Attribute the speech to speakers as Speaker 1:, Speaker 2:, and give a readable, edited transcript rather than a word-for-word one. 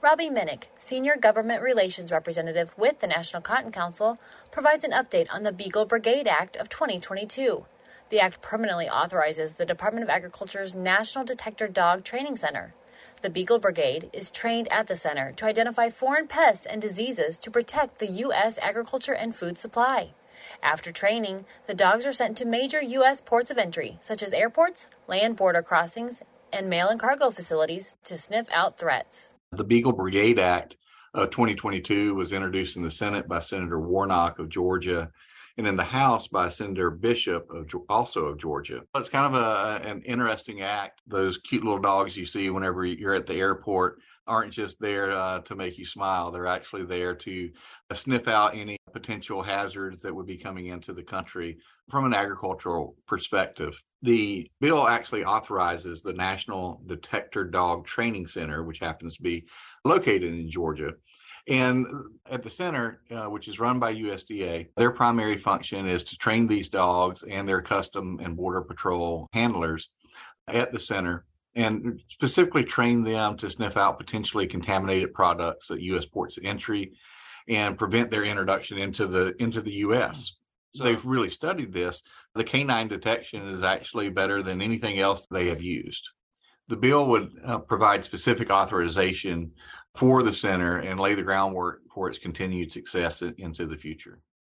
Speaker 1: Robbie Minnick, Senior Government Relations Representative with the National Cotton Council, provides an update on the Beagle Brigade Act of 2022. The act permanently authorizes the Department of Agriculture's National Detector Dog Training Center. The Beagle Brigade is trained at the center to identify foreign pests and diseases to protect the U.S. agriculture and food supply. After training, the dogs are sent to major U.S. ports of entry, such as airports, land border crossings, and mail and cargo facilities to sniff out threats.
Speaker 2: The Beagle Brigade Act of 2022 was introduced in the Senate by Senator Warnock of Georgia and in the House by Senator Bishop, also of Georgia. It's kind of an interesting act. Those cute little dogs you see whenever you're at the airport aren't just there to make you smile. They're actually there to sniff out any potential hazards that would be coming into the country from an agricultural perspective. The bill actually authorizes the National Detector Dog Training Center, which happens to be located in Georgia. And at the center, which is run by USDA, their primary function is to train these dogs and their Custom and Border Patrol handlers at the center, and specifically train them to sniff out potentially contaminated products at U.S. ports of entry and prevent their introduction into the U.S. So they've really studied this. The canine detection is actually better than anything else they have used. The bill would provide specific authorization for the center and lay the groundwork for its continued success into the future.